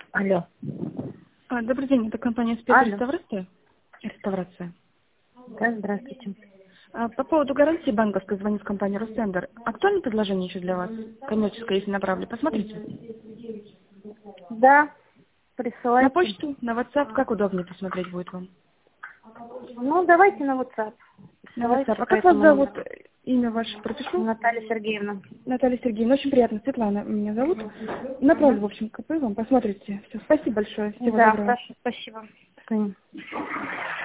Алло. Добрый день, это компания «Спецреставрация». Реставрация. Да, здравствуйте. По поводу гарантии банковской звонит компания «Ростендер». Актуальное предложение еще для вас? Коммерческое, если направлю. Посмотрите. Да, На присылайте. почту, на WhatsApp, как удобнее посмотреть будет вам? Ну, давайте на WhatsApp. На WhatsApp. Присылайте А по как вас этому зовут? номеру. Имя ваше пропишу? Наталья Сергеевна. Наталья Сергеевна. Очень приятно. Светлана меня зовут. Направлю, в общем, КП вам. Посмотрите. Все. Спасибо большое. Всего Да, доброго. хорошо, спасибо. До свидания.